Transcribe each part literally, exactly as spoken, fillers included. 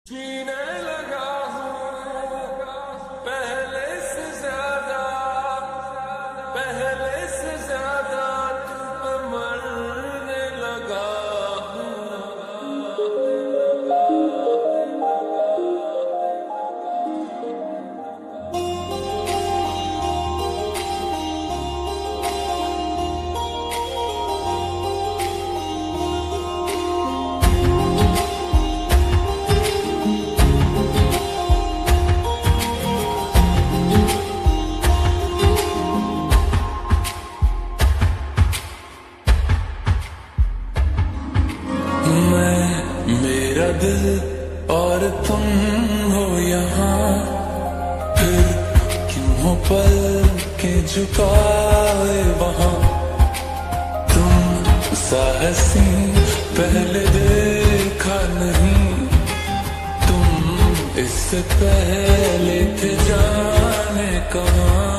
जीने लगा हूँ पहले से ज्यादा, पहले से ज्यादा तुम पे मरने लगा मैं, मेरा दिल और तुम हो यहाँ, फिर क्यों हो पल के झुकाए वहाँ। तुम साहसी पहले देखा नहीं, तुम इससे पहले थे जाने कहाँ।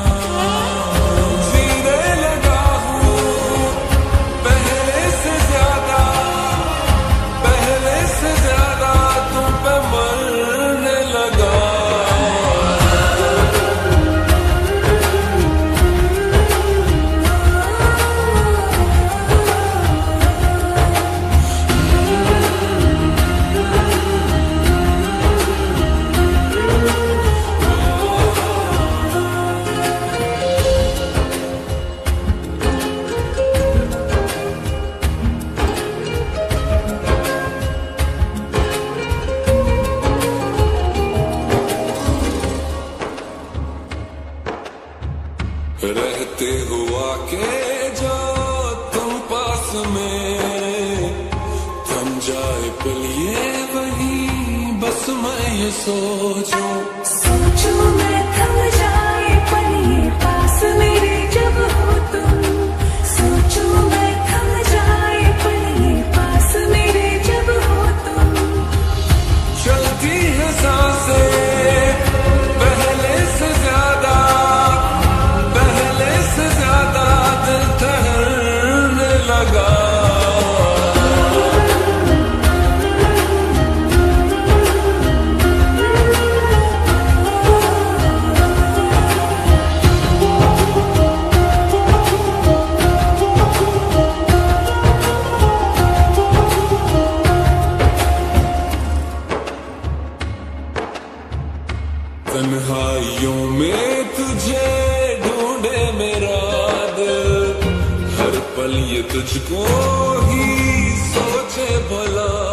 रहते हुआ के जो तुम पास में, थम जाए पल ये वही बस मैं ये सोचूं सोचूं मैं थम जाए पल ये पास मेरे जब हो तुम। सोचूं मैं थम जाए पल ये पास मेरे जब हो तुम। चलती है सांसें पहले से ज्यादा, लगा तन्हाइयों में तुझे ढूंढे मेरा दिल, हर पल ये तुझको ही सोचे भला।